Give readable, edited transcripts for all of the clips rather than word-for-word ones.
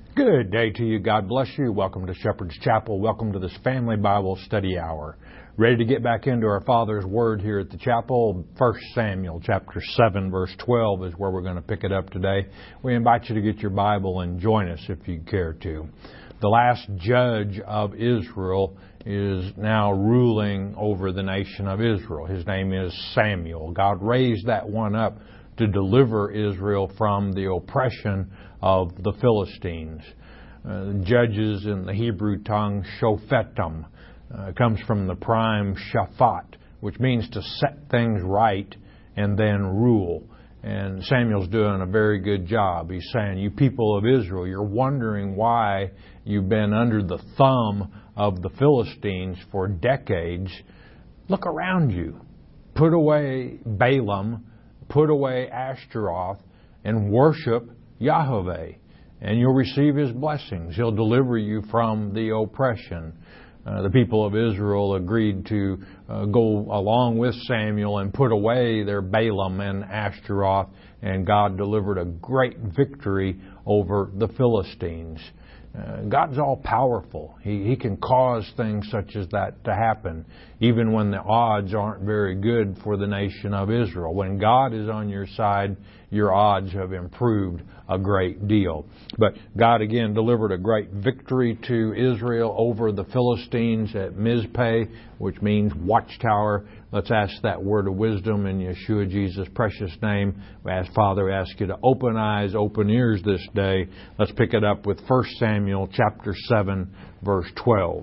Good day to you. God bless you. Welcome to Shepherd's Chapel. Welcome to this Family Bible Study Hour. Ready to get back into our Father's Word here at the chapel. 1 Samuel chapter 7 verse 12 is where we're going to pick it up today. We invite you to get your Bible and join us if you care to. The last judge of Israel is now ruling over the nation of Israel. His name is Samuel. God raised that one up to deliver Israel from the oppression of the Philistines. Judges in the Hebrew tongue, shofetim, comes from the prime shaphat, which means to set things right and then rule. And Samuel's doing a very good job. He's saying, you people of Israel, you're wondering why you've been under the thumb of the Philistines for decades. Look around you. Put away Balaam, put away Ashtaroth, and worship Yahweh, and you'll receive His blessings. He'll deliver you from the oppression. The people of Israel agreed to go along with Samuel and put away their Balaam and Ashtaroth, and God delivered a great victory over the Philistines. God's all powerful. He can cause things such as that to happen, even when the odds aren't very good for the nation of Israel. When God is on your side, your odds have improved a great deal. But God again delivered a great victory to Israel over the Philistines at Mizpeh, which means watchtower. Let's ask that word of wisdom in Yeshua Jesus' precious name. Father, we ask you to open eyes, open ears this day. Let's pick it up with 1 Samuel chapter 7, verse 12.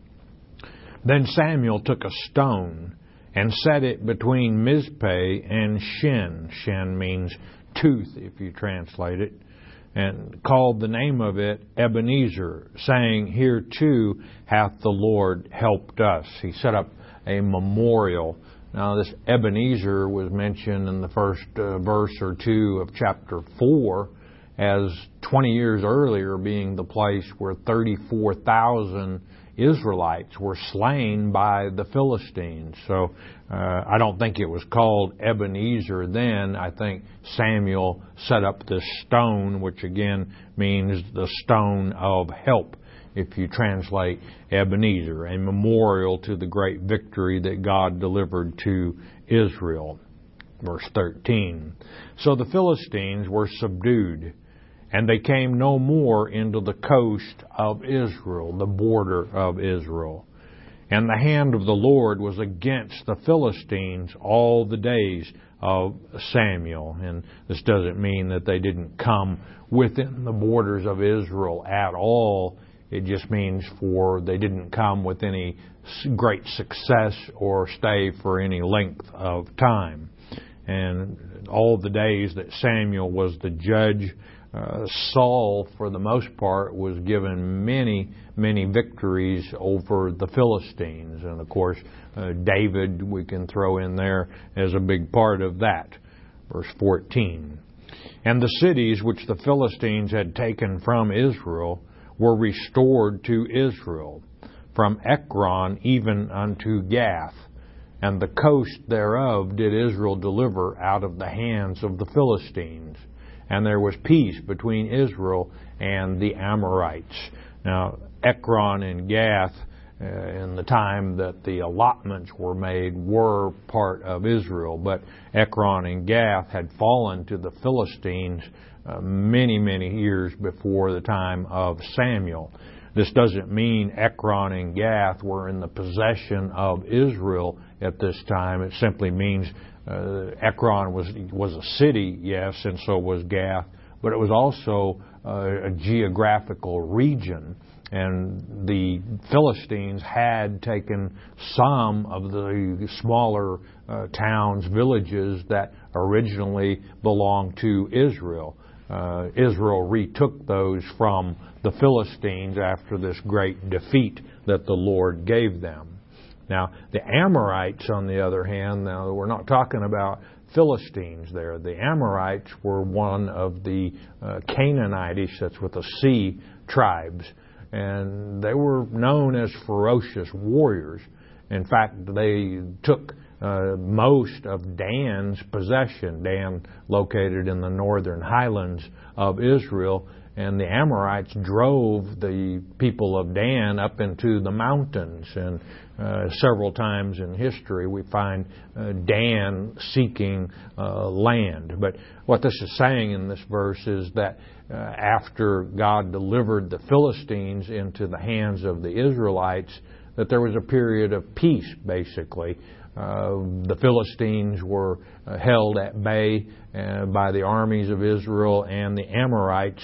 Then Samuel took a stone and set it between Mizpeh and Shen. Shen means tooth, if you translate it. And called the name of it Ebenezer, saying, Here too hath the Lord helped us. He set up a memorial. Now this Ebenezer was mentioned in the first verse or two of chapter 4 as 20 years earlier being the place where 34,000 Israelites were slain by the Philistines. So I don't think it was called Ebenezer then. I think Samuel set up this stone, which again means the stone of help, if you translate Ebenezer, a memorial to the great victory that God delivered to Israel. Verse 13. So the Philistines were subdued, and they came no more into the coast of Israel, the border of Israel. And the hand of the Lord was against the Philistines all the days of Samuel. And this doesn't mean that they didn't come within the borders of Israel at all. It just means they didn't come with any great success or stay for any length of time. And all the days that Samuel was the judge, Saul, for the most part, was given many, many victories over the Philistines. And of course, David, we can throw in there as a big part of that. Verse 14. And the cities which the Philistines had taken from Israel were restored to Israel, from Ekron even unto Gath. And the coast thereof did Israel deliver out of the hands of the Philistines. And there was peace between Israel and the Amorites. Now, Ekron and Gath, in the time that the allotments were made, were part of Israel. But Ekron and Gath had fallen to the Philistines many, many years before the time of Samuel. This doesn't mean Ekron and Gath were in the possession of Israel at this time. It simply means Ekron was a city, yes, and so was Gath, but it was also a geographical region. And the Philistines had taken some of the smaller towns, villages that originally belonged to Israel. Israel retook those from the Philistines after this great defeat that the Lord gave them. Now, the Amorites, on the other hand, now we're not talking about Philistines there. The Amorites were one of the Canaanitish, that's with a C, tribes. And they were known as ferocious warriors. In fact, they took most of Dan's possession, Dan located in the northern highlands of Israel, and the Amorites drove the people of Dan up into the mountains. And several times in history we find Dan seeking land. But what this is saying in this verse is that after God delivered the Philistines into the hands of the Israelites, that there was a period of peace, basically. The Philistines were held at bay by the armies of Israel and the Amorites.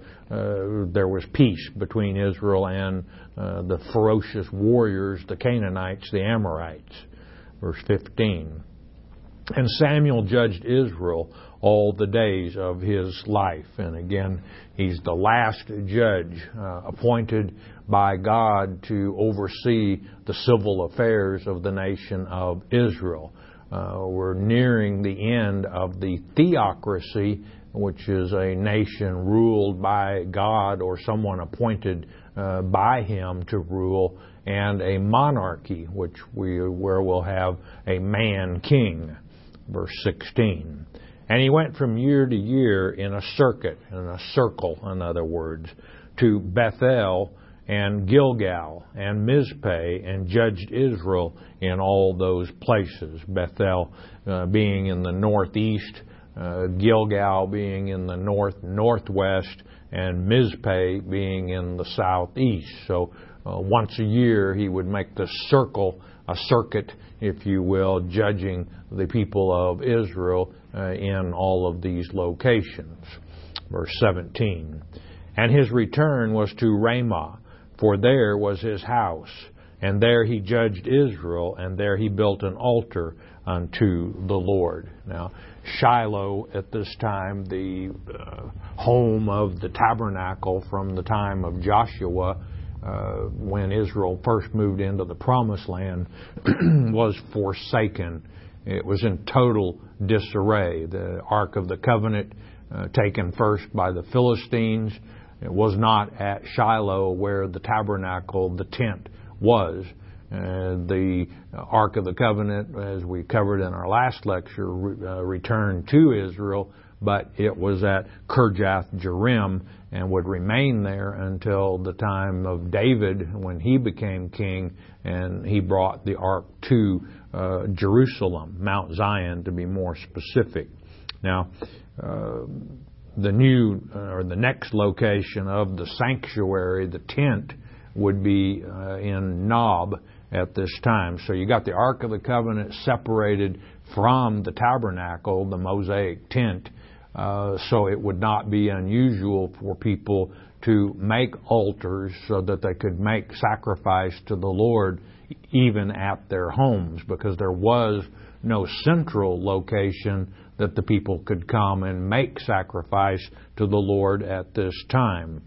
There was peace between Israel and the ferocious warriors, the Canaanites, the Amorites. Verse 15. And Samuel judged Israel all the days of his life. And again, he's the last judge appointed by God to oversee the civil affairs of the nation of Israel. We're nearing the end of the theocracy, which is a nation ruled by God or someone appointed by Him to rule, and a monarchy, where we'll have a man king. Verse 16. And he went from year to year in a circuit, in a circle, in other words, to Bethel and Gilgal and Mizpeh, and judged Israel in all those places. Bethel being in the northeast, Gilgal being in the northwest, and Mizpeh being in the southeast. So once a year he would make the circuit, if you will, judging the people of Israel in all of these locations. Verse 17. And his return was to Ramah, for there was his house, and there he judged Israel, and there he built an altar unto the Lord. Now, Shiloh at this time, the home of the tabernacle from the time of Joshua, when Israel first moved into the Promised Land, was forsaken. It was in total disarray. The Ark of the Covenant taken first by the Philistines. It was not at Shiloh where the tabernacle, the tent, was. The Ark of the Covenant, as we covered in our last lecture, returned to Israel, but it was at Kirjath-Jearim and would remain there until the time of David, when he became king, and he brought the ark to Jerusalem, Mount Zion to be more specific. Now, the next location of the sanctuary, the tent, would be in Nob at this time. So you got the Ark of the Covenant separated from the tabernacle, the Mosaic tent. So it would not be unusual for people to make altars so that they could make sacrifice to the Lord even at their homes, because there was no central location that the people could come and make sacrifice to the Lord at this time.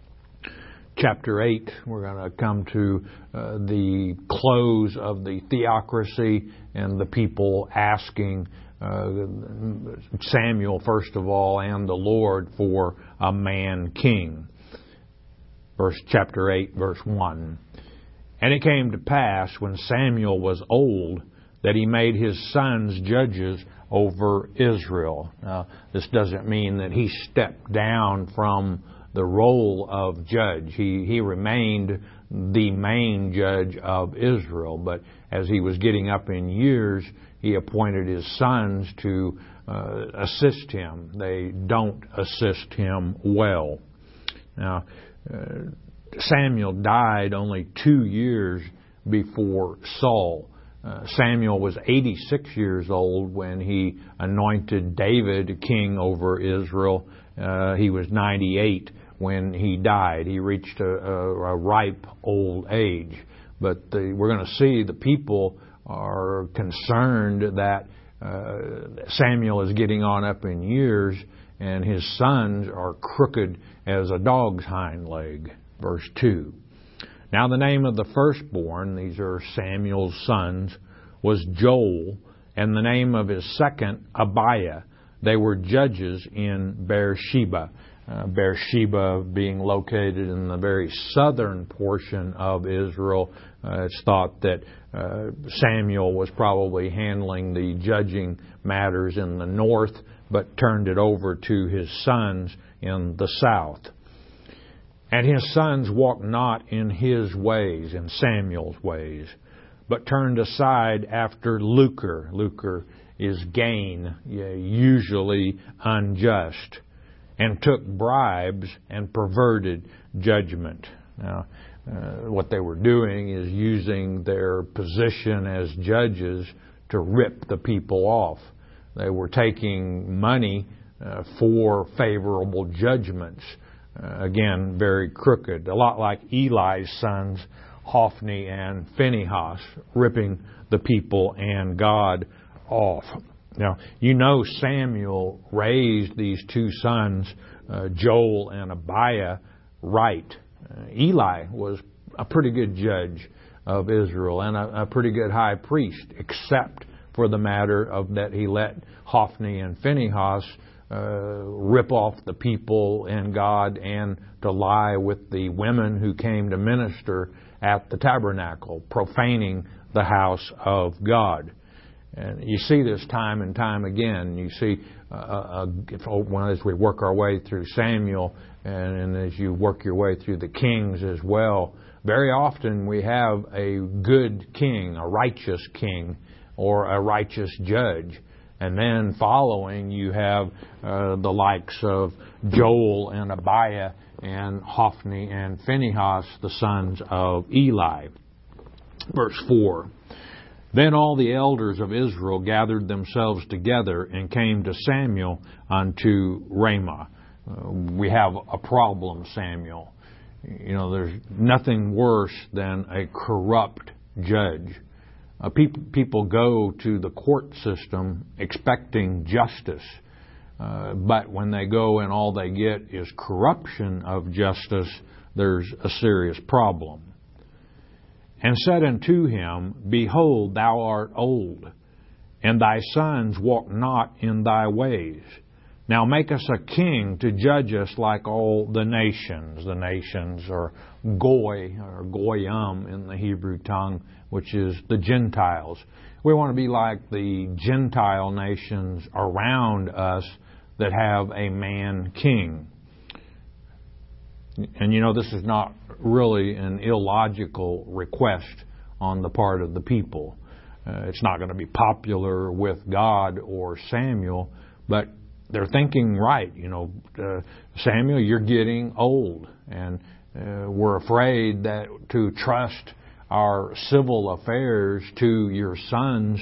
Chapter 8, we're going to come to the close of the theocracy and the people asking Samuel, first of all, and the Lord for a man king. Chapter 8, verse 1. And it came to pass, when Samuel was old, that he made his sons judges over Israel. Now, this doesn't mean that he stepped down from the role of judge. He remained the main judge of Israel, but as he was getting up in years, he appointed his sons to assist him. They don't assist him well. Now, Samuel died only 2 years before Saul. Samuel was 86 years old when he anointed David king over Israel. He was 98 when he died. He reached a ripe old age. But we're going to see the people are concerned that Samuel is getting on up in years and his sons are crooked as a dog's hind leg. Verse 2. Now the name of the firstborn, these are Samuel's sons, was Joel, and the name of his second, Abiah. They were judges in Beersheba. Beersheba being located in the very southern portion of Israel. It's thought that Samuel was probably handling the judging matters in the north, but turned it over to his sons in the south. And his sons walked not in his ways, in Samuel's ways, but turned aside after lucre. Lucre is gain, usually unjust, and took bribes and perverted judgment. Now, what they were doing is using their position as judges to rip the people off. They were taking money for favorable judgments. Again, very crooked. A lot like Eli's sons, Hophni and Phinehas, ripping the people and God off. Now, Samuel raised these two sons, Joel and Abiah, right. Eli was a pretty good judge of Israel and a pretty good high priest, except for the matter of that he let Hophni and Phinehas rip off the people and God and to lie with the women who came to minister at the tabernacle, profaning the house of God. And you see this time and time again. You see, as we work our way through Samuel, and as you work your way through the Kings as well, very often we have a good king, a righteous king, or a righteous judge. And then following, you have the likes of Joel and Abiah and Hophni and Phinehas, the sons of Eli. Verse 4. Then all the elders of Israel gathered themselves together and came to Samuel unto Ramah. We have a problem, Samuel. There's nothing worse than a corrupt judge. People go to the court system expecting justice, but when they go and all they get is corruption of justice, there's a serious problem. And said unto him, Behold, thou art old, and thy sons walk not in thy ways. Now make us a king to judge us like all the nations. The nations are Goy, or Goyim in the Hebrew tongue, which is the Gentiles. We want to be like the Gentile nations around us that have a man king. And this is not really an illogical request on the part of the people. It's not going to be popular with God or Samuel, but they're thinking right. Samuel, you're getting old, and we're afraid that to trust our civil affairs to your sons,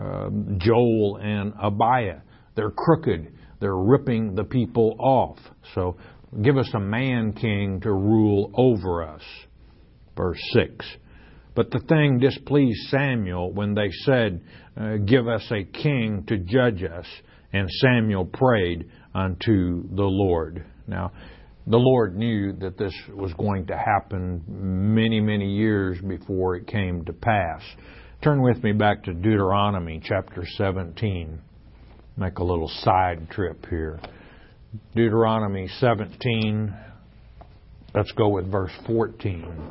Joel and Abiah. They're crooked. They're ripping the people off. So give us a man king to rule over us. Verse 6. But the thing displeased Samuel when they said, Give us a king to judge us. And Samuel prayed unto the Lord. Now, the Lord knew that this was going to happen many, many years before it came to pass. Turn with me back to Deuteronomy chapter 17. Make a little side trip here. Deuteronomy 17, let's go with verse 14.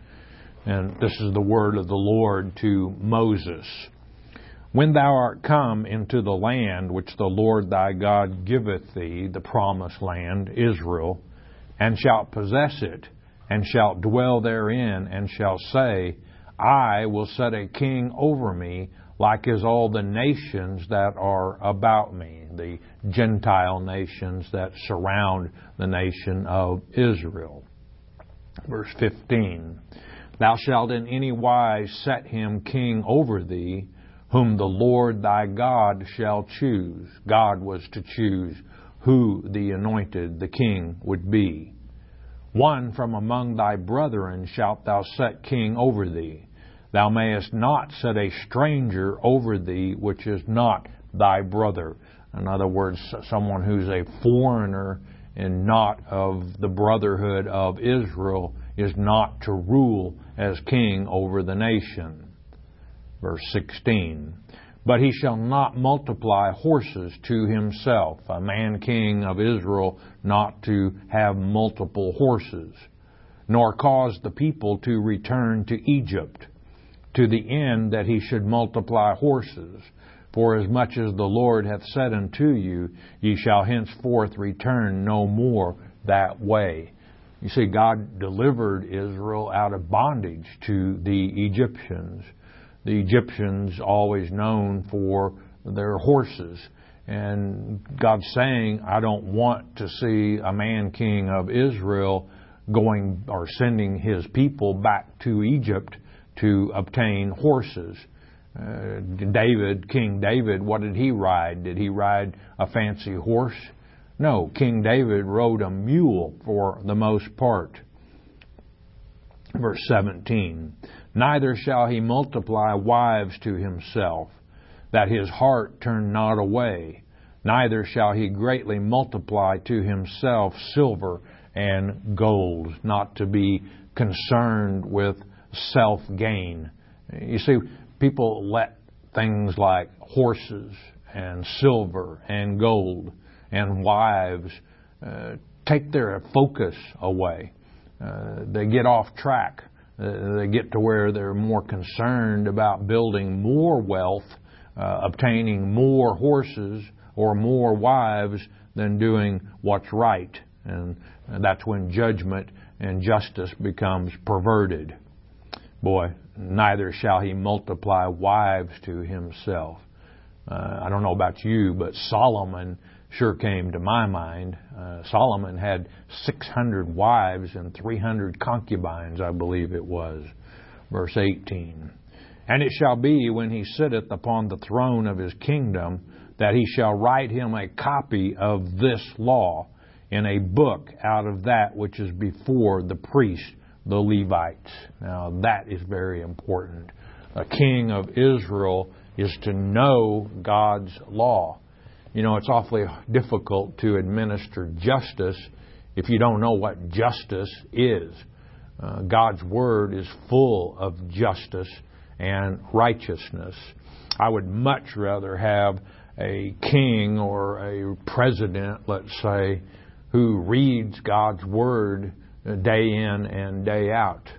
And this is the word of the Lord to Moses. When thou art come into the land which the Lord thy God giveth thee, the promised land, Israel, and shalt possess it, and shalt dwell therein, and shalt say, I will set a king over me, like as all the nations that are about me, the Gentile nations that surround the nation of Israel. Verse 15, Thou shalt in any wise set him king over thee, whom the Lord thy God shall choose. God was to choose who the anointed, the king, would be. One from among thy brethren shalt thou set king over thee. Thou mayest not set a stranger over thee, which is not thy brother. In other words, someone who's a foreigner and not of the brotherhood of Israel is not to rule as king over the nation. Verse 16, But he shall not multiply horses to himself, a man king of Israel not to have multiple horses, nor cause the people to return to Egypt, to the end that he should multiply horses. For as much as the Lord hath said unto you, ye shall henceforth return no more that way. You see, God delivered Israel out of bondage to the Egyptians. The Egyptians always known for their horses. And God's saying, I don't want to see a man king of Israel going or sending his people back to Egypt to obtain horses. King David, what did he ride? Did he ride a fancy horse? No, King David rode a mule for the most part. Verse 17, neither shall he multiply wives to himself, that his heart turn not away. Neither shall he greatly multiply to himself silver and gold, not to be concerned with self-gain. You see, people let things like horses and silver and gold and wives take their focus away. They get off track. They get to where they're more concerned about building more wealth, obtaining more horses or more wives than doing what's right. And that's when judgment and justice becomes perverted. Boy, neither shall he multiply wives to himself. I don't know about you, but Solomon sure came to my mind. Solomon had 600 wives and 300 concubines, I believe it was. Verse 18. And it shall be when he sitteth upon the throne of his kingdom, that he shall write him a copy of this law in a book out of that which is before the priests, the Levites. Now that is very important. A king of Israel is to know God's law. You know, it's awfully difficult to administer justice if you don't know what justice is. God's Word is full of justice and righteousness. I would much rather have a king or a president, let's say, who reads God's Word day in and day out.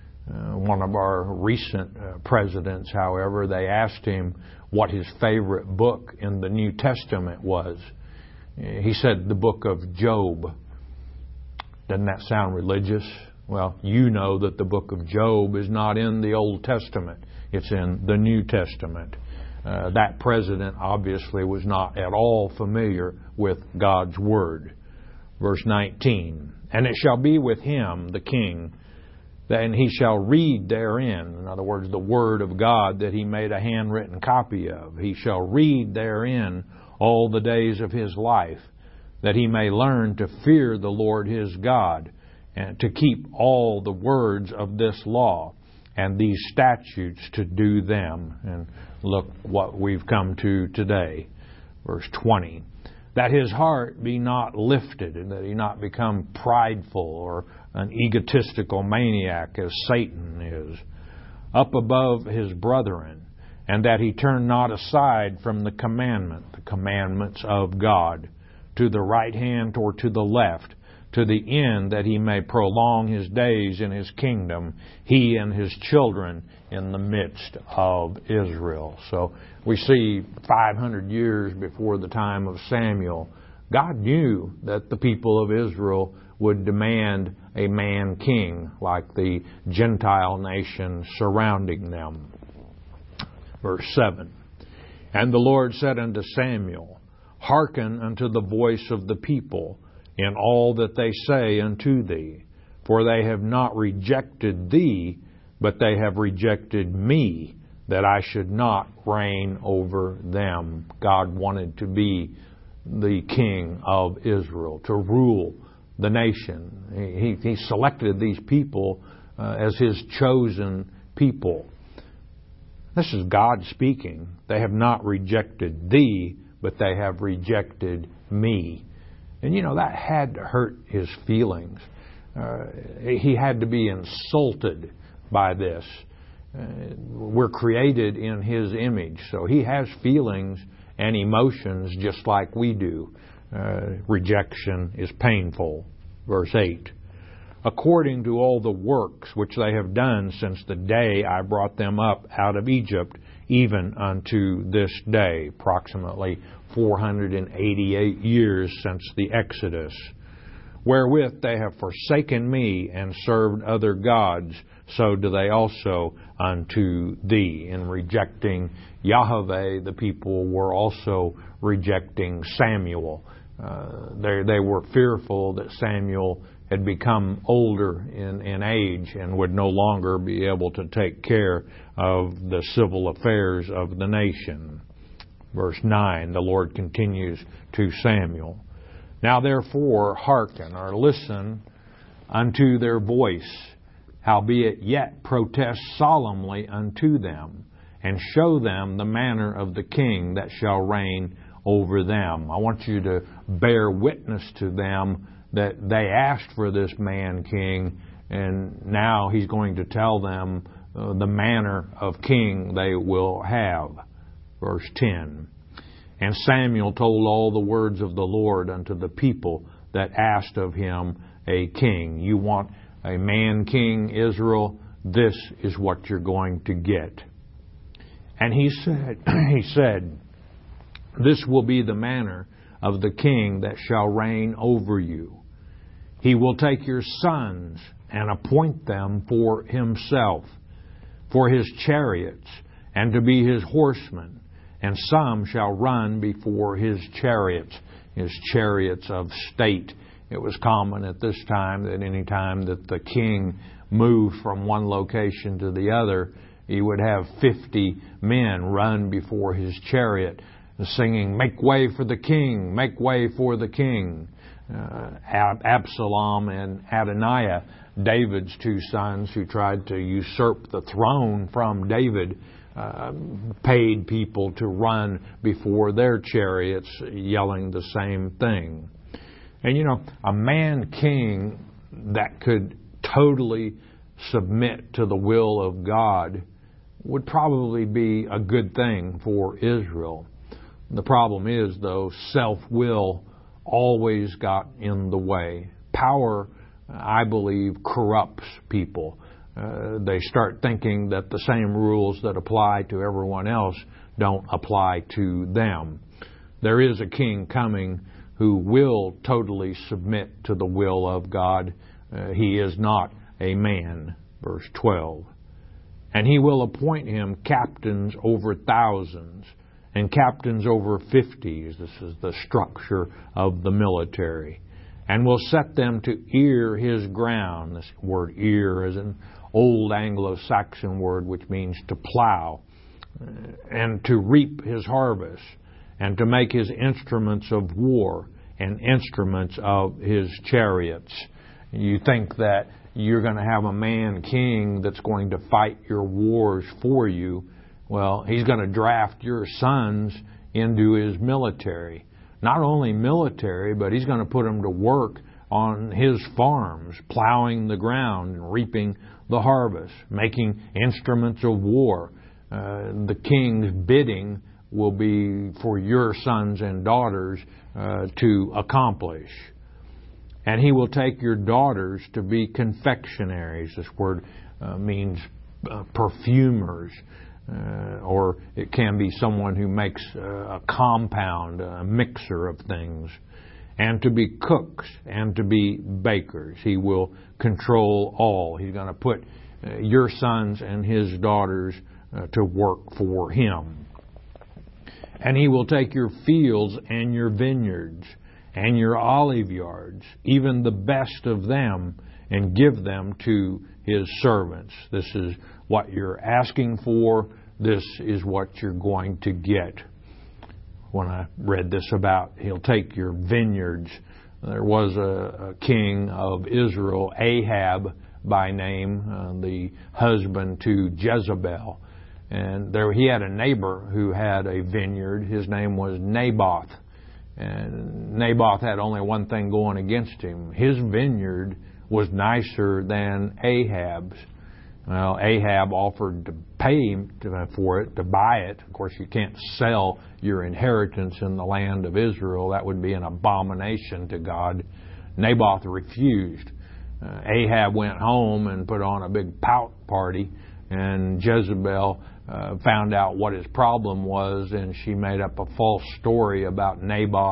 One of our recent presidents, however, they asked him what his favorite book in the New Testament was. He said the book of Job. Doesn't that sound religious? Well, you know that the book of Job is not in the Old Testament. It's in the New Testament. That president obviously was not at all familiar with God's Word. Verse 19, and it shall be with him, the king, and he shall read therein, in other words, the Word of God that he made a handwritten copy of. He shall read therein all the days of his life, that he may learn to fear the Lord his God, and to keep all the words of this law, and these statutes to do them. And look what we've come to today. Verse 20. That his heart be not lifted, and that he not become prideful or an egotistical maniac as Satan is, up above his brethren, and that he turn not aside from the commandments of God, to the right hand or to the left, to the end that he may prolong his days in his kingdom, he and his children in the midst of Israel. So we see 500 years before the time of Samuel, God knew that the people of Israel would demand a man king like the Gentile nation surrounding them. Verse 7, and the Lord said unto Samuel, hearken unto the voice of the people, in all that they say unto thee. For they have not rejected thee, but they have rejected me, that I should not reign over them. God wanted to be the king of Israel, to rule the nation. He selected these people as his chosen people. This is God speaking. They have not rejected thee, but they have rejected me. And you know, that had to hurt his feelings. He had to be insulted by this. We're created in his image, so he has feelings and emotions just like we do. Rejection is painful. Verse 8. According to all the works which they have done since the day I brought them up out of Egypt, even unto this day, approximately 488 years since the Exodus. wherewith they have forsaken me and served other gods, so do they also unto thee. In rejecting Yahweh, the people were also rejecting Samuel. They were fearful that Samuel had become older in age and would no longer be able to take care of the civil affairs of the nation. Verse 9, the Lord continues to Samuel, Now therefore hearken, or listen unto their voice, howbeit yet protest solemnly unto them, and show them the manner of the king that shall reign over them. I want you to bear witness to them that they asked for this man king, and now he's going to tell them the manner of king they will have. Verse 10, And Samuel told all the words of the Lord unto the people that asked of him a king. You want a man king, Israel? This is what you're going to get. And he said, This will be the manner of the king that shall reign over you. He will take your sons and appoint them for himself, for his chariots, and to be his horsemen. And some shall run before his chariots of state. It was common at this time that any time that the king moved from one location to the other, he would have 50 men run before his chariot, singing, Make way for the king, make way for the king. Absalom and Adoniah, David's two sons who tried to usurp the throne from David, paid people to run before their chariots, yelling the same thing. And a man king that could totally submit to the will of God would probably be a good thing for Israel. The problem is, though, self-will always got in the way. Power, I believe, corrupts people. They start thinking that the same rules that apply to everyone else don't apply to them. There is a king coming who will totally submit to the will of God. He is not a man. Verse 12. And he will appoint him captains over thousands and captains over 50s. This is the structure of the military. And will set them to ear his ground. This word ear is an old Anglo-Saxon word which means to plow, and to reap his harvest, and to make his instruments of war and instruments of his chariots. You think that you're going to have a man king that's going to fight your wars for you. Well, he's going to draft your sons into his military. Not only military, but he's going to put them to work on his farms, plowing the ground and reaping the harvest, making instruments of war. The king's bidding will be for your sons and daughters to accomplish. And he will take your daughters to be confectionaries. This word means perfumers. Or it can be someone who makes a compound, a mixer of things. And to be cooks and to be bakers. He will control all. He's going to put your sons and his daughters to work for him. And he will take your fields and your vineyards and your olive yards, even the best of them, and give them to his servants. This is what you're asking for. This is what you're going to get. When I read this about he'll take your vineyards, there was a king of Israel, Ahab by name, the husband to Jezebel. And there he had a neighbor who had a vineyard. His name was Naboth. And Naboth had only one thing going against him. His vineyard was nicer than Ahab's. Well, Ahab offered to pay him for it, to buy it. Of course, you can't sell your inheritance in the land of Israel. That would be an abomination to God. Naboth refused. Ahab went home and put on a big pout party, and Jezebel found out what his problem was, and she made up a false story about Naboth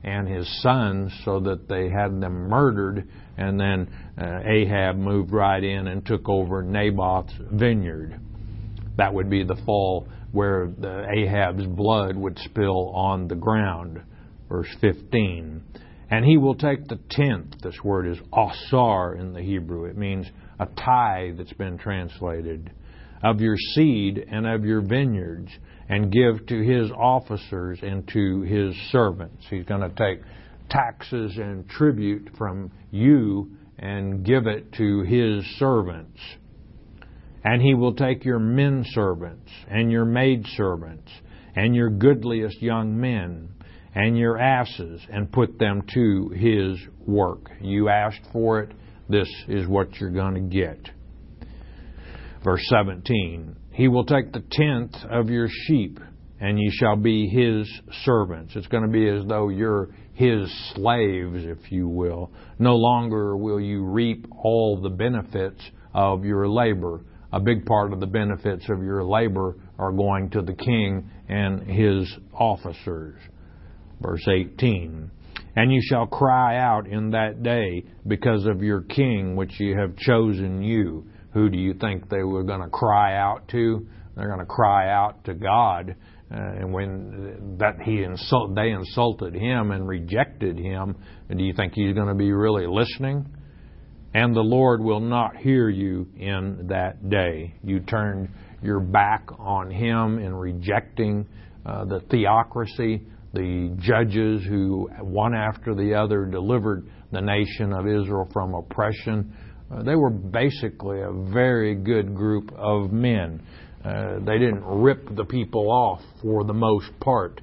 and his sons so that they had them murdered, and then Ahab moved right in and took over Naboth's vineyard. That would be the fall where Ahab's blood would spill on the ground. Verse 15. And he will take the tenth. This word is asar in the Hebrew. It means a tithe that's been translated. Of your seed and of your vineyards, and give to his officers and to his servants. He's going to take taxes and tribute from you and give it to his servants. And he will take your men servants and your maid servants and your goodliest young men and your asses and put them to his work. You asked for it. This is what you're going to get. Verse 17, he will take the tenth of your sheep, and ye shall be his servants. It's going to be as though you're his slaves, if you will. No longer will you reap all the benefits of your labor. A big part of the benefits of your labor are going to the king and his officers. Verse 18, and you shall cry out in that day because of your king, which ye have chosen you. Who do you think they were going to cry out to? They're going to cry out to God. And when they insulted him and rejected him, do you think he's going to be really listening? And the Lord will not hear you in that day. You turned your back on him in rejecting the theocracy, the judges who one after the other delivered the nation of Israel from oppression. They were basically a very good group of men. They didn't rip the people off for the most part,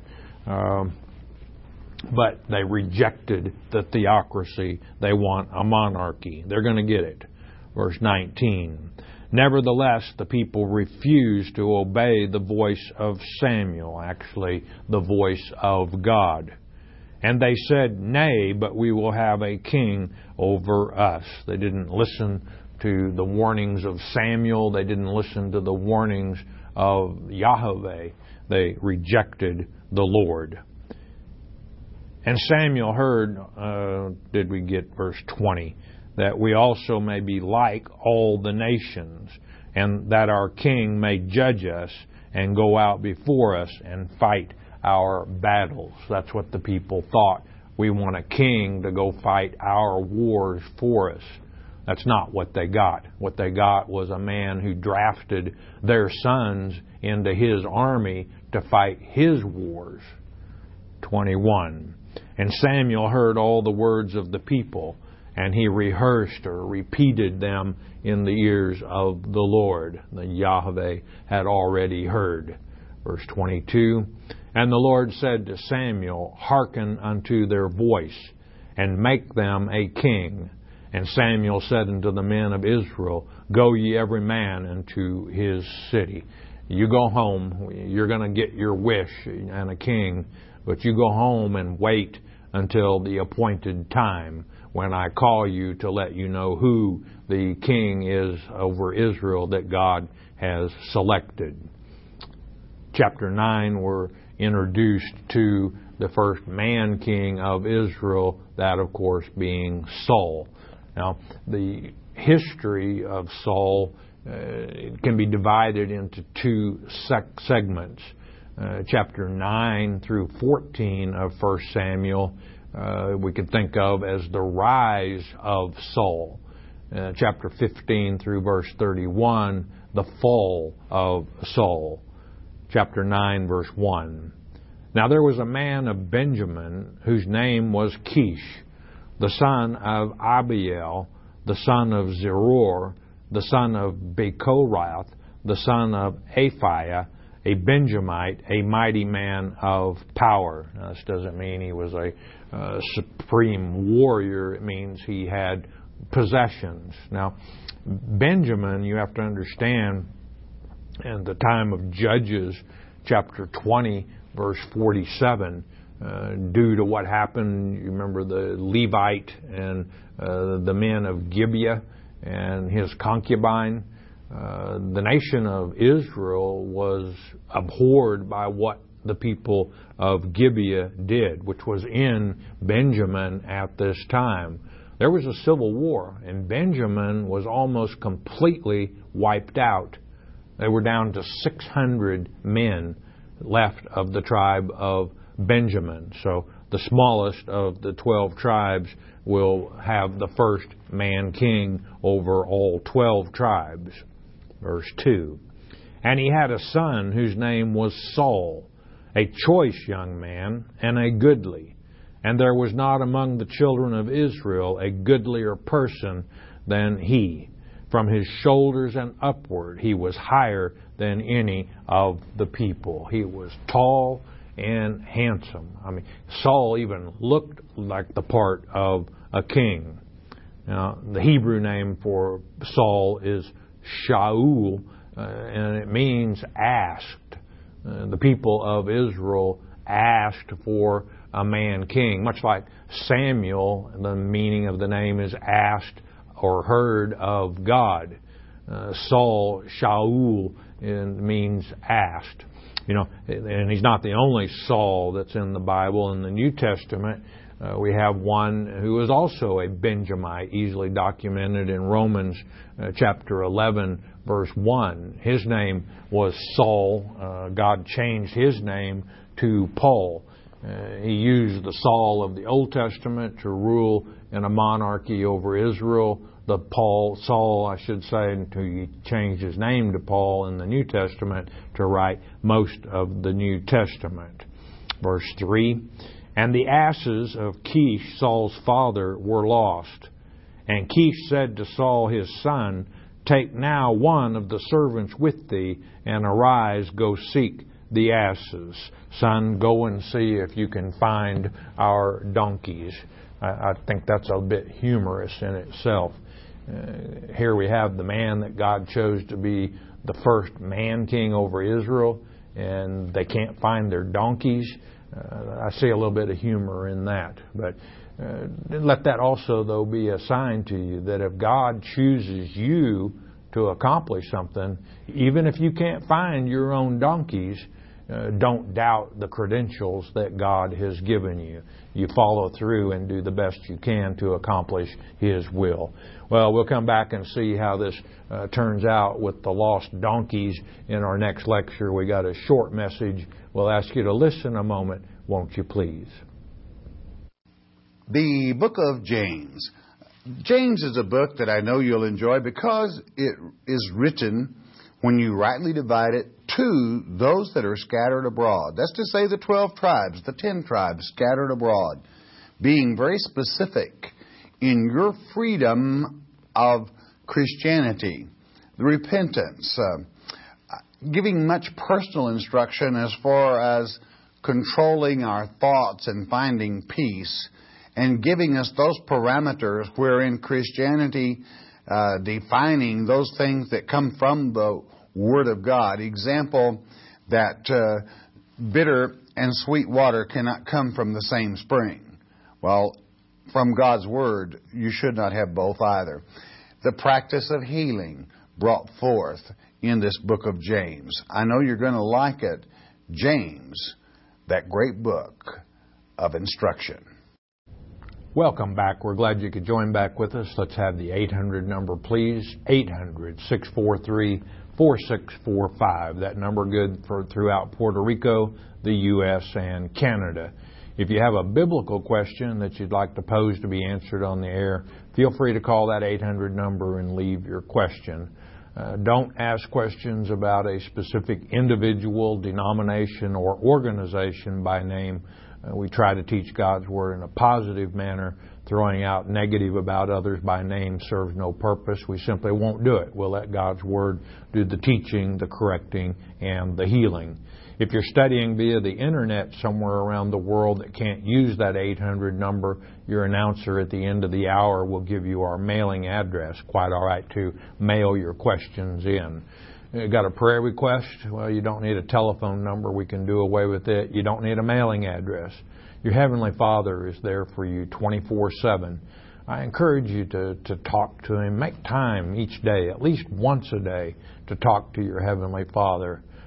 but they rejected the theocracy. They want a monarchy. They're going to get it. Verse 19. Nevertheless, the people refused to obey the voice of Samuel, actually the voice of God. And they said, nay, but we will have a king over us. They didn't listen to the warnings of Samuel. They didn't listen to the warnings of Yahweh. They rejected the Lord. And Samuel heard, did we get verse 20, that we also may be like all the nations, and that our king may judge us and go out before us and fight our battles. That's what the people thought. We want a king to go fight our wars for us. That's not what they got. What they got was a man who drafted their sons into his army to fight his wars. 21. And Samuel heard all the words of the people, and he rehearsed or repeated them in the ears of the Lord. The Yahweh had already heard. Verse 22. And the Lord said to Samuel, hearken unto their voice, and make them a king. And Samuel said unto the men of Israel, go ye every man into his city. You go home, you're going to get your wish and a king, but you go home and wait until the appointed time when I call you to let you know who the king is over Israel that God has selected. Chapter 9, we're introduced to the first man king of Israel, that of course being Saul. Now, the history of Saul can be divided into two segments. Chapter 9 through 14 of 1 Samuel we could think of as the rise of Saul. Chapter 15 through verse 31, the fall of Saul. Chapter 9, verse 1. Now there was a man of Benjamin whose name was Kish, the son of Abiel, the son of Zeror, the son of Bechorath, the son of Aphiah, a Benjamite, a mighty man of power. Now, this doesn't mean he was a supreme warrior. It means he had possessions. Now, Benjamin, you have to understand, in the time of Judges, chapter 20, verse 47, due to what happened, you remember the Levite and the men of Gibeah and his concubine. The nation of Israel was abhorred by what the people of Gibeah did, which was in Benjamin at this time. There was a civil war, and Benjamin was almost completely wiped out. They were down to 600 men left of the tribe of Benjamin. So the smallest of the 12 tribes will have the first man king over all 12 tribes. Verse 2. And he had a son whose name was Saul, a choice young man and a goodly. And there was not among the children of Israel a goodlier person than he. From his shoulders and upward he was higher than any of the people. He was tall and handsome. I mean, Saul even looked like the part of a king. Now, the Hebrew name for Saul is Shaul, and it means asked. The people of Israel asked for a man king, much like Samuel. The meaning of the name is asked or heard of God. Saul, Shaul, means asked. You know, and he's not the only Saul that's in the Bible. In the New Testament, we have one who is also a Benjamite, easily documented in Romans chapter 11, verse 1. His name was Saul. God changed his name to Paul. He used the Saul of the Old Testament to rule in a monarchy over Israel. Saul, I should say, until he changed his name to Paul in the New Testament to write most of the New Testament. Verse 3, and the asses of Kish, Saul's father, were lost. And Kish said to Saul his son, take now one of the servants with thee, and arise, go seek the asses. Son, go and see if you can find our donkeys. I think that's a bit humorous in itself. Here we have the man that God chose to be the first man king over Israel, and they can't find their donkeys. I see a little bit of humor in that. But let that also, though, be a sign to you that if God chooses you to accomplish something, even if you can't find your own donkeys, don't doubt the credentials that God has given you. You follow through and do the best you can to accomplish His will. Well, we'll come back and see how this turns out with the lost donkeys in our next lecture. We got a short message. We'll ask you to listen a moment, won't you please? The book of James. James is a book that I know you'll enjoy because it is written, when you rightly divide it, to those that are scattered abroad. That's to say the 12 tribes, the 10 tribes scattered abroad, being very specific in your freedom of Christianity, the repentance, giving much personal instruction as far as controlling our thoughts and finding peace, and giving us those parameters wherein Christianity defining those things that come from the Word of God. Example, that bitter and sweet water cannot come from the same spring. Well, from God's Word, you should not have both either. The practice of healing brought forth in this book of James. I know you're going to like it. James, that great book of instruction. Welcome back. We're glad you could join back with us. Let's have the 800 number, please. 800-643-4645. That number good for throughout Puerto Rico, the U.S., and Canada. If you have a biblical question that you'd like to pose to be answered on the air, feel free to call that 800 number and leave your question. Don't ask questions about a specific individual, denomination, or organization by name. We try to teach God's Word in a positive manner. Throwing out negative about others by name serves no purpose. We simply won't do it. We'll let God's Word do the teaching, the correcting, and the healing. If you're studying via the Internet somewhere around the world that can't use that 800 number, your announcer at the end of the hour will give you our mailing address. Quite all right to mail your questions in. You got a prayer request? Well, you don't need a telephone number. We can do away with it. You don't need a mailing address. Your Heavenly Father is there for you 24/7. I encourage you to talk to Him. Make time each day, at least once a day, to talk to your Heavenly Father.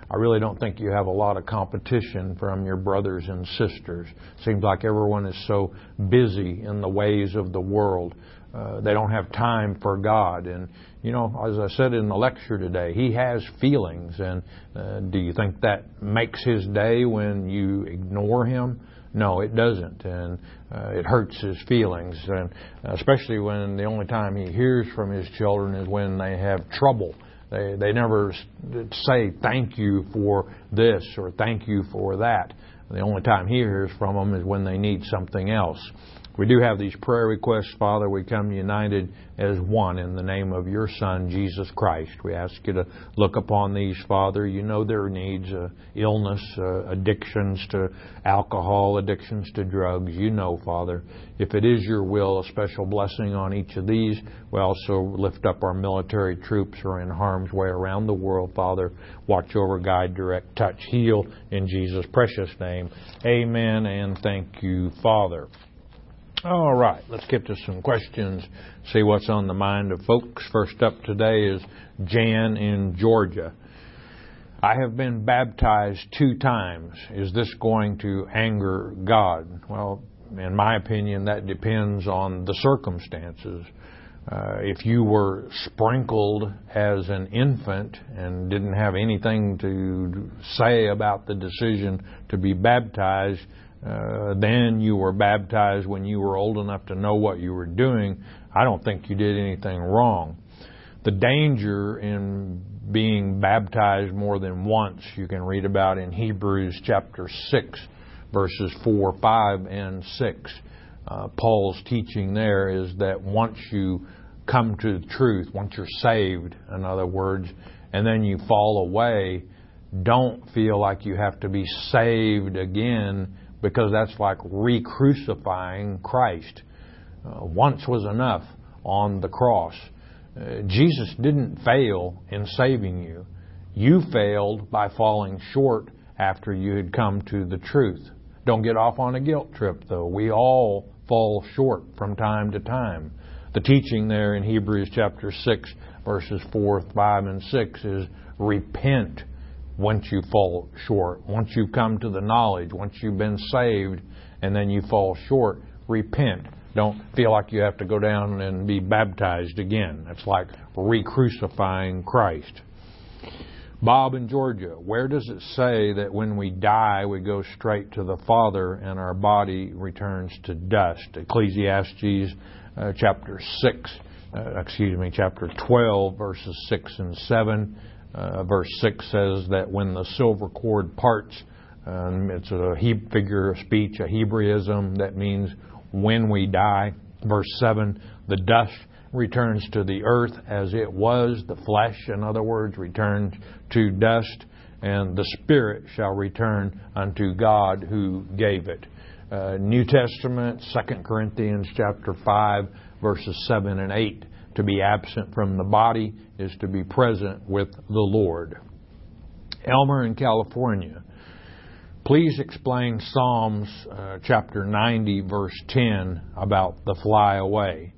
I really don't think you have a lot of competition from your brothers and sisters. Seems like everyone is so busy in the ways of the world. They don't have time for God. And, you know, as I said in the lecture today, He has feelings. And do you think that makes His day when you ignore Him? No, it doesn't. And it hurts His feelings. And especially when the only time He hears from His children is when they have trouble. They never say thank you for this or thank you for that. The only time He hears from them is when they need something else. We do have these prayer requests, Father. We come united as one in the name of Your Son, Jesus Christ. We ask You to look upon these, Father. You know their needs, illness, addictions to alcohol, addictions to drugs. You know, Father. If it is Your will, a special blessing on each of these. We also lift up our military troops who are in harm's way around the world, Father. Watch over, guide, direct, touch, heal in Jesus' precious name. Amen, and thank You, Father. All right, let's get to some questions, see what's on the mind of folks. First up today is Jan in Georgia. I have been baptized 2 times. Is this going to anger God? Well, in my opinion, that depends on the circumstances. If you were sprinkled as an infant and didn't have anything to say about the decision to be baptized, then you were baptized when you were old enough to know what you were doing, I don't think you did anything wrong. The danger in being baptized more than once, you can read about in Hebrews chapter 6, verses 4, 5, and 6. Paul's teaching there is that once you come to the truth, once you're saved, in other words, and then you fall away, don't feel like you have to be saved again, because that's like re-crucifying Christ. Once was enough on the cross. Jesus didn't fail in saving you. You failed by falling short after you had come to the truth. Don't get off on a guilt trip, though. We all fall short from time to time. The teaching there in Hebrews chapter 6, verses 4, 5, and 6 is repent. Once you fall short, once you come to the knowledge, once you've been saved, and then you fall short, repent. Don't feel like you have to go down and be baptized again. It's like re-crucifying Christ. Bob in Georgia, where does it say that when we die, we go straight to the Father and our body returns to dust? Ecclesiastes chapter 12, verses 6 and 7. Verse 6 says that when the silver cord parts, it's a figure of speech, a Hebraism, that means when we die. Verse 7, the dust returns to the earth as it was, the flesh, in other words, returns to dust, and the spirit shall return unto God who gave it. New Testament, 2 Corinthians chapter 5, verses 7 and 8. To be absent from the body is to be present with the Lord. Elmer in California, please explain Psalms chapter 90, verse 10 about the fly away.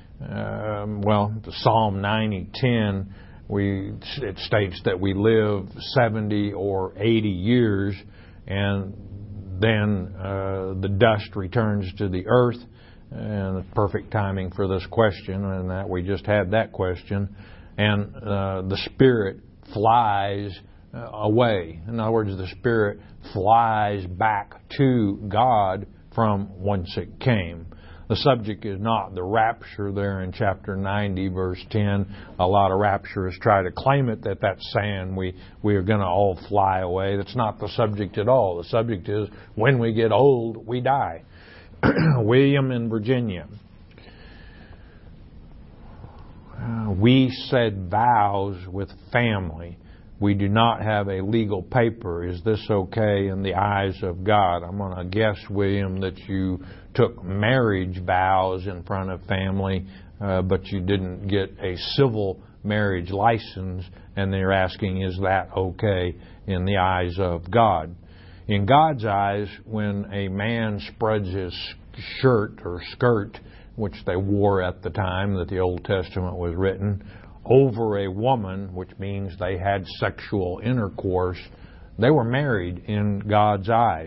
Psalm 90:10, it states that we live 70 or 80 years, and then the dust returns to the earth. And the perfect timing for this question, and that we just had that question. And the spirit flies away. In other words, the spirit flies back to God from whence it came. The subject is not the rapture there in chapter 90, verse 10. A lot of rapturists try to claim it, that that's saying we are going to all fly away. That's not the subject at all. The subject is when we get old, we die. William in Virginia. We said vows with family. We do not have a legal paper. Is this okay in the eyes of God? I'm going to guess, William, that you took marriage vows in front of family, but you didn't get a civil marriage license, and they're asking, is that okay in the eyes of God? In God's eyes, when a man spreads his shirt or skirt, which they wore at the time that the Old Testament was written, over a woman, which means they had sexual intercourse, They were married in God's eyes.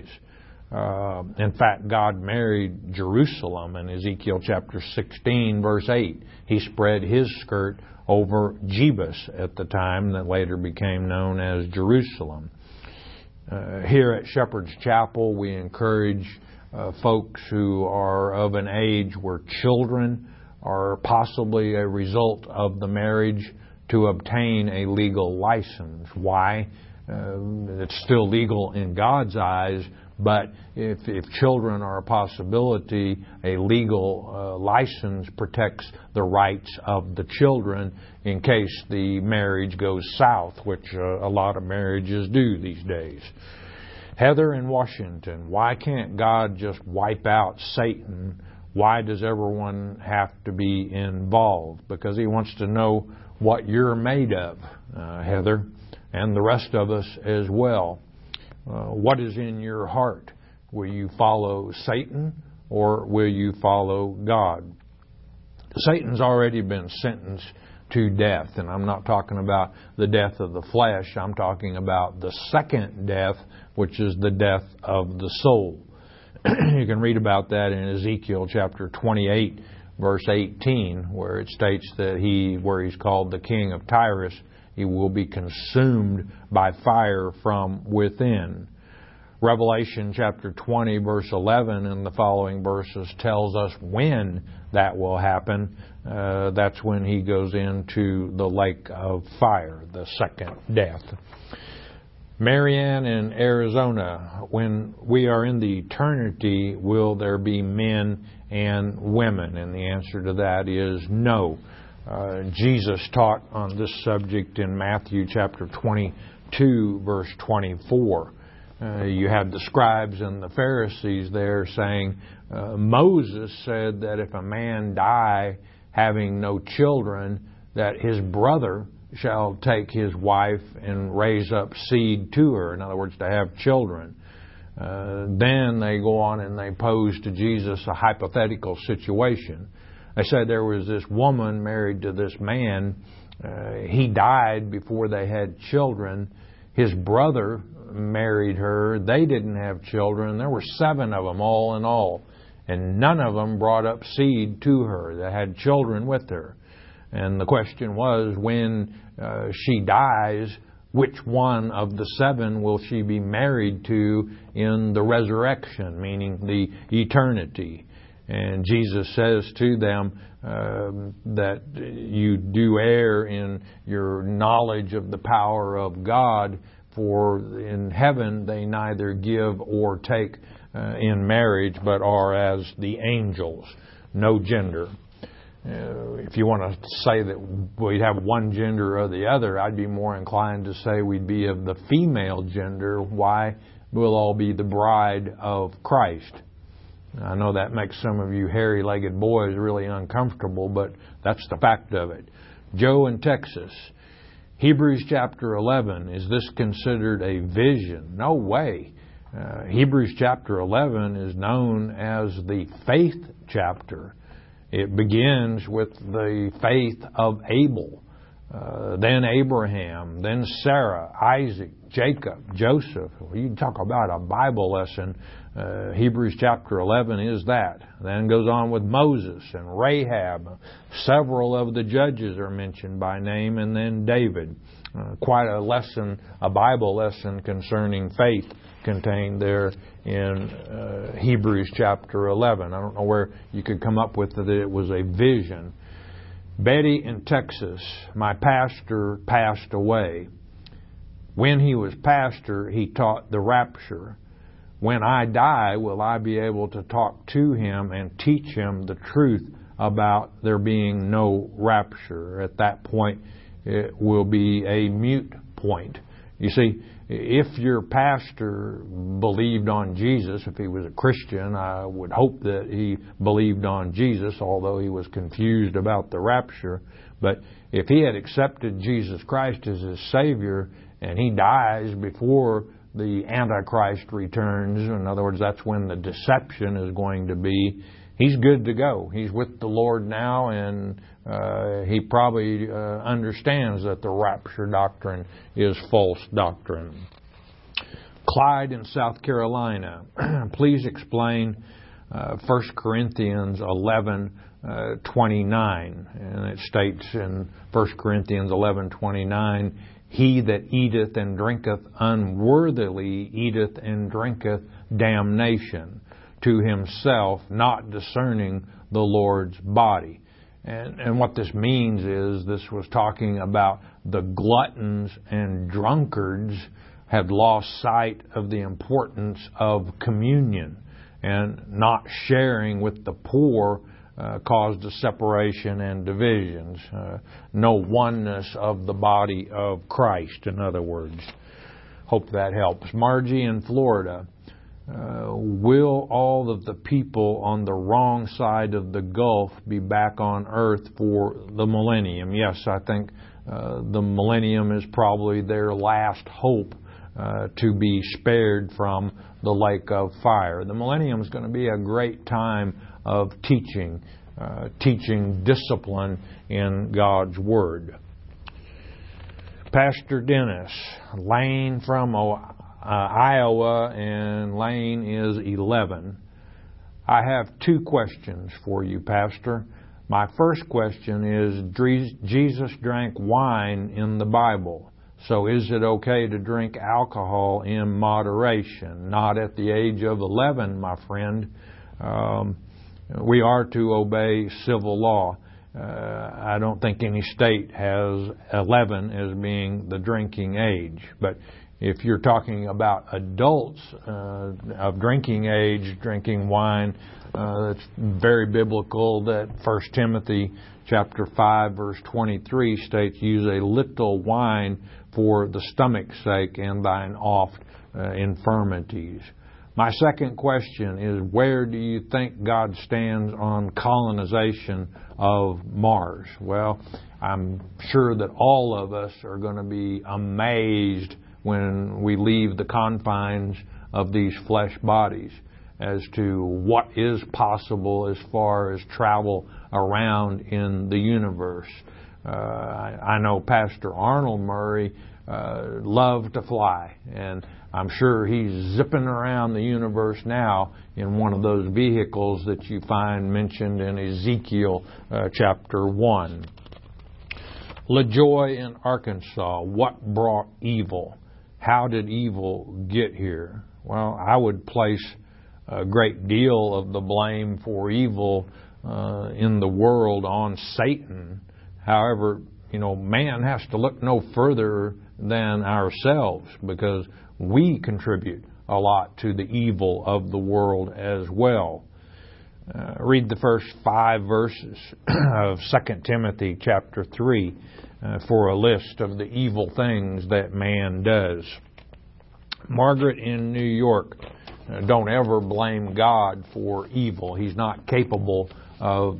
In fact, God married Jerusalem in Ezekiel chapter 16, verse 8. He spread His skirt over Jebus at the time that later became known as Jerusalem. Here at Shepherd's Chapel, we encourage folks who are of an age where children are possibly a result of the marriage to obtain a legal license. Why? It's still legal in God's eyes, but if children are a possibility, a legal license protects the rights of the children in case the marriage goes south, which a lot of marriages do these days. Heather in Washington, why can't God just wipe out Satan? Why does everyone have to be involved? Because He wants to know what you're made of, Heather, and the rest of us as well. What is in your heart? Will you follow Satan or will you follow God? Satan's already been sentenced to death, and I'm not talking about the death of the flesh. I'm talking about the second death, which is the death of the soul. You can read about that in Ezekiel chapter 28, verse 18, where it states that where he's called the king of Tyrus, he will be consumed by fire from within. Revelation chapter 20, verse 11 and the following verses tells us when that will happen. That's when he goes into the lake of fire, the second death. Marianne in Arizona, when we are in the eternity, will there be men and women? And the answer to that is no. Jesus taught on this subject in Matthew chapter 22, verse 24. You have the scribes and the Pharisees there saying, Moses said that if a man die having no children, that his brother shall take his wife and raise up seed to her. In other words, to have children. Then they go on and they pose to Jesus a hypothetical situation. They said there was this woman married to this man. He died before they had children. His brother married her. They didn't have children. There were 7 of them all in all. And none of them brought up seed to her that had children with her. And the question was, when she dies, which one of the 7 will she be married to in the resurrection, meaning the eternity? And Jesus says to them that you do err in your knowledge of the power of God, for in heaven they neither give or take in marriage, but are as the angels, no gender. If you want to say that we'd have one gender or the other, I'd be more inclined to say we'd be of the female gender. Why? We'll all be the bride of Christ. I know that makes some of you hairy-legged boys really uncomfortable, but that's the fact of it. Joe in Texas, Hebrews chapter 11, is this considered a vision? No way. Hebrews chapter 11 is known as the faith chapter. It begins with the faith of Abel, then Abraham, then Sarah, Isaac, Jacob, Joseph. Well, you talk about a Bible lesson. Hebrews chapter 11 is that. Then goes on with Moses and Rahab. Several of the judges are mentioned by name, and then David. Quite a lesson, a Bible lesson concerning faith contained there in Hebrews chapter 11. I don't know where you could come up with that it was a vision. Betty in Texas, my pastor passed away. When he was pastor, he taught the rapture. When I die, will I be able to talk to him and teach him the truth about there being no rapture? At that point, it will be a mute point. You see, if your pastor believed on Jesus, if he was a Christian, I would hope that he believed on Jesus, although he was confused about the rapture. But if he had accepted Jesus Christ as his Savior and he dies before the Antichrist returns, in other words, that's when the deception is going to be, he's good to go. He's with the Lord now, and he probably understands that the rapture doctrine is false doctrine. Clyde in South Carolina, please explain 1 Corinthians 11:29, and it states in 1 Corinthians 11:29, "He that eateth and drinketh unworthily eateth and drinketh damnation to himself, not discerning the Lord's body." And what this means is this was talking about the gluttons and drunkards had lost sight of the importance of communion, and not sharing with the poor caused a separation and divisions. No oneness of the body of Christ, in other words. Hope that helps. Margie in Florida. Will all of the people on the wrong side of the Gulf be back on earth for the millennium? Yes, I think the millennium is probably their last hope to be spared from the lake of fire. The millennium is going to be a great time of teaching discipline in God's Word. Pastor Dennis, Lane from Iowa, and Lane is 11. I have two questions for you, Pastor. My first question is, Jesus drank wine in the Bible. So is it okay to drink alcohol in moderation? Not at the age of 11, my friend. We are to obey civil law. I don't think any state has 11 as being the drinking age. But if you're talking about adults of drinking age, drinking wine, it's very biblical that 1 Timothy chapter 5, verse 23 states, "Use a little wine for the stomach's sake and thine oft infirmities." My second question is, where do you think God stands on colonization of Mars? Well, I'm sure that all of us are going to be amazed when we leave the confines of these flesh bodies as to what is possible as far as travel around in the universe. I know Pastor Arnold Murray loved to fly, and I'm sure he's zipping around the universe now in one of those vehicles that you find mentioned in Ezekiel chapter 1. LaJoy in Arkansas, what brought evil? How did evil get here? Well, I would place a great deal of the blame for evil in the world on Satan. However, man has to look no further than ourselves, because we contribute a lot to the evil of the world as well. Read the first 5 verses of 2 Timothy chapter 3 for a list of the evil things that man does. Margaret in New York, don't ever blame God for evil. He's not capable of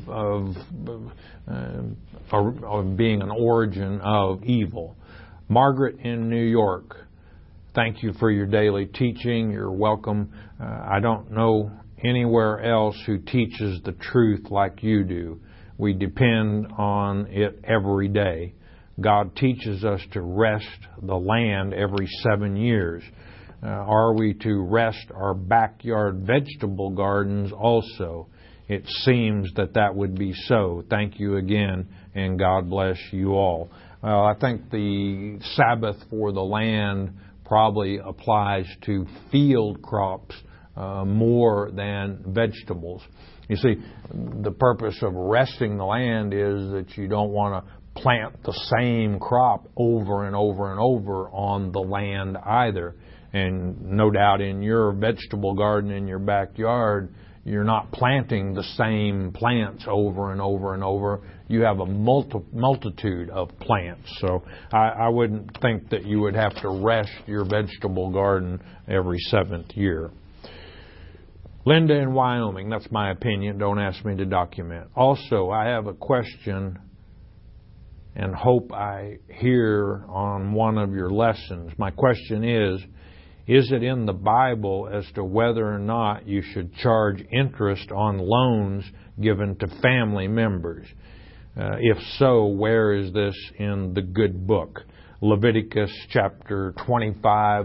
being an origin of evil. Margaret in New York, thank you for your daily teaching. You're welcome. I don't know anywhere else who teaches the truth like you do. We depend on it every day. God teaches us to rest the land every 7 years. Are we to rest our backyard vegetable gardens also? It seems that would be so. Thank you again, and God bless you all. I think the Sabbath for the land probably applies to field crops more than vegetables. You see, the purpose of resting the land is that you don't want to plant the same crop over and over and over on the land either. And no doubt in your vegetable garden in your backyard, you're not planting the same plants over and over and over. You have a multitude of plants. So I wouldn't think that you would have to rest your vegetable garden every 7th year. Linda in Wyoming, that's my opinion. Don't ask me to document. Also, I have a question and hope I hear on one of your lessons. My question is it in the Bible as to whether or not you should charge interest on loans given to family members? If so, where is this in the good book? Leviticus chapter 25,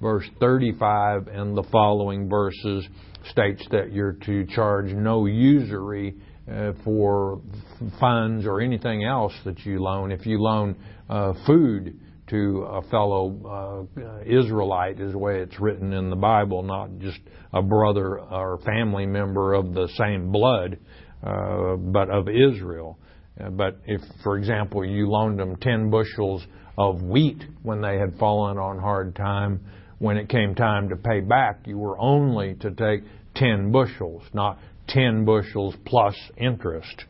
verse 35 and the following verses states that you're to charge no usury for funds or anything else that you loan. If you loan food to a fellow Israelite, is the way it's written in the Bible, not just a brother or family member of the same blood, but of Israel. But if, for example, you loaned them 10 bushels of wheat when they had fallen on hard time, when it came time to pay back, you were only to take 10 bushels, not 10 bushels plus interest.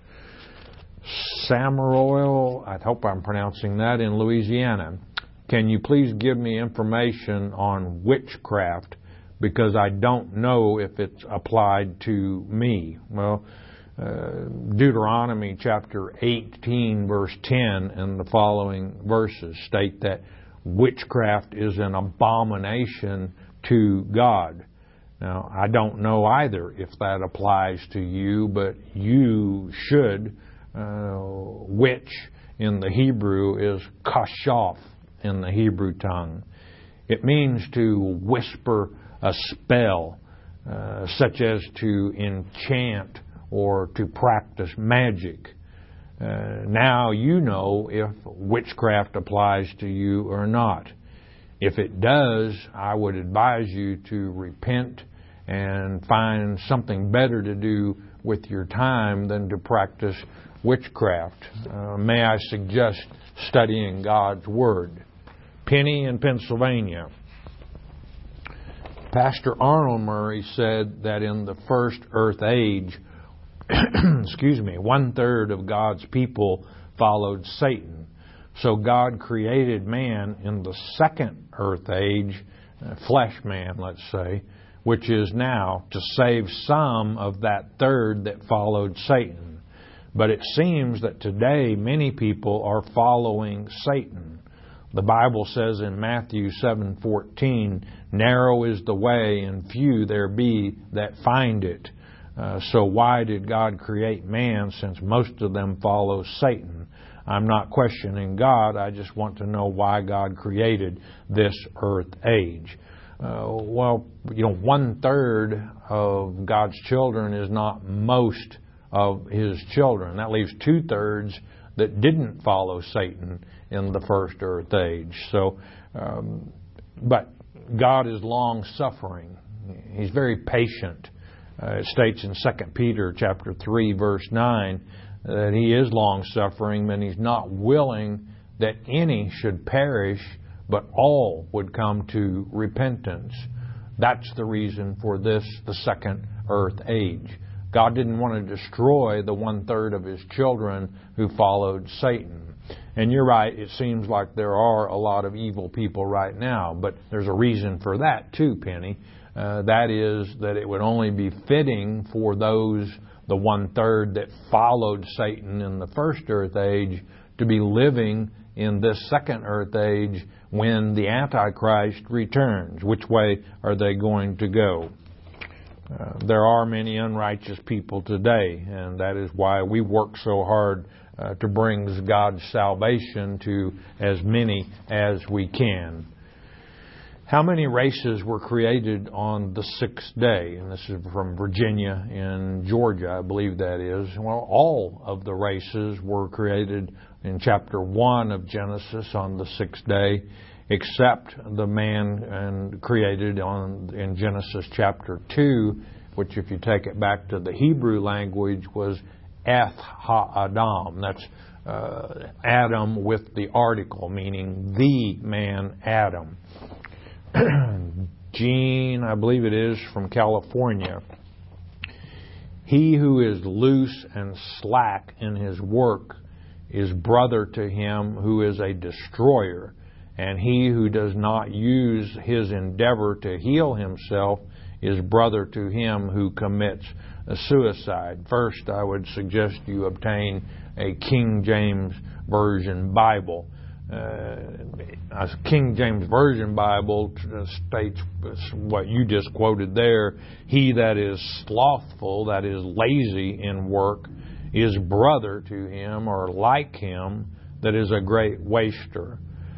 Samaroil, I hope I'm pronouncing that, in Louisiana. Can you please give me information on witchcraft, because I don't know if it's applied to me? Well, Deuteronomy chapter 18 verse 10 and the following verses state that witchcraft is an abomination to God. Now, I don't know either if that applies to you, but you should. Witch in the Hebrew is kashaf in the Hebrew tongue. It means to whisper a spell, such as to enchant or to practice magic. Now you know if witchcraft applies to you or not. If it does, I would advise you to repent and find something better to do with your time than to practice witchcraft. May I suggest studying God's Word? Penny in Pennsylvania. Pastor Arnold Murray said that in the first earth age, 1/3 of God's people followed Satan. So God created man in the second earth age, flesh man, let's say, which is now to save some of that third that followed Satan. But it seems that today many people are following Satan. The Bible says in Matthew 7:14, narrow is the way and few there be that find it. So why did God create man, since most of them follow Satan? I'm not questioning God. I just want to know why God created this earth age. 1/3 of God's children is not most of His children. That leaves 2/3 that didn't follow Satan in the first earth age. So, but God is long-suffering. He's very patient. It states in 2 Peter chapter 3, verse 9, that He is long-suffering, and He's not willing that any should perish, but all would come to repentance. That's the reason for this, the second earth age. God didn't want to destroy the 1/3 of His children who followed Satan. And you're right, it seems like there are a lot of evil people right now, but there's a reason for that too, Penny. That is that it would only be fitting for those, the 1/3 that followed Satan in the first earth age, to be living in this second earth age when the Antichrist returns. Which way are they going to go? There are many unrighteous people today, and that is why we work so hard to bring God's salvation to as many as we can. How many races were created on the sixth day? And this is from Virginia and Georgia, I believe that is. Well, all of the races were created in chapter 1 of Genesis on the sixth day, except the man created in Genesis chapter 2, which, if you take it back to the Hebrew language, was Eth Ha-Adam. That's Adam with the article, meaning the man Adam. Gene, I believe it is, from California. He who is loose and slack in his work is brother to him who is a destroyer, and he who does not use his endeavor to heal himself is brother to him who commits a suicide. First, I would suggest you obtain a King James Version Bible. A King James Version Bible states what you just quoted there. He that is slothful, that is lazy in work, is brother to him or like him that is a great waster.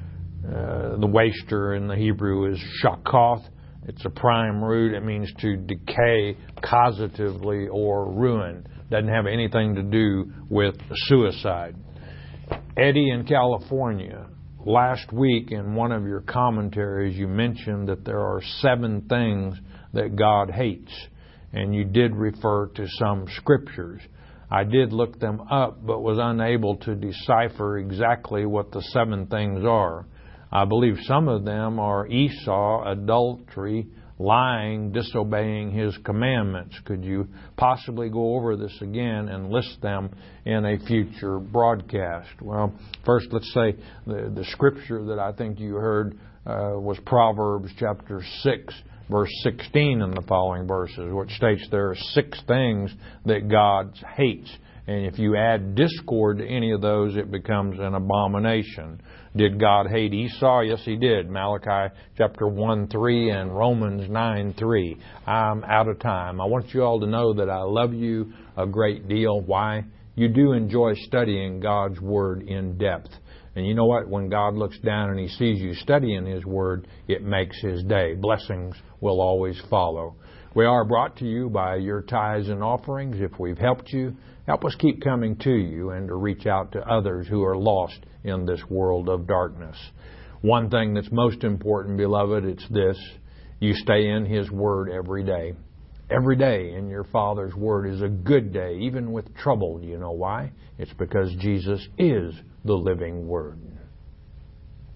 The waster in the Hebrew is shakoth. It's a prime root. It means to decay causatively or ruin. Doesn't have anything to do with suicide. Eddie in California, last week in one of your commentaries you mentioned that there are 7 things that God hates. And you did refer to some scriptures. I did look them up but was unable to decipher exactly what the 7 things are. I believe some of them are Esau, adultery, lying, disobeying his commandments. Could you possibly go over this again and list them in a future broadcast? Well, first let's say the scripture that I think you heard was Proverbs chapter 6, verse 16 in the following verses, which states there are 6 things that God hates. And if you add discord to any of those, it becomes an abomination. Did God hate Esau? Yes, He did. Malachi chapter 1:3 and Romans 9:3. I'm out of time. I want you all to know that I love you a great deal. Why? You do enjoy studying God's Word in depth. And you know what? When God looks down and He sees you studying His Word, it makes His day. Blessings will always follow. We are brought to you by your tithes and offerings. If we've helped you, help us keep coming to you and to reach out to others who are lost in this world of darkness. One thing that's most important, beloved, it's this. You stay in His Word every day. Every day in your Father's Word is a good day, even with trouble. You know why? It's because Jesus is the living Word.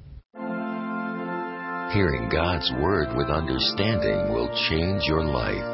Hearing God's Word with understanding will change your life.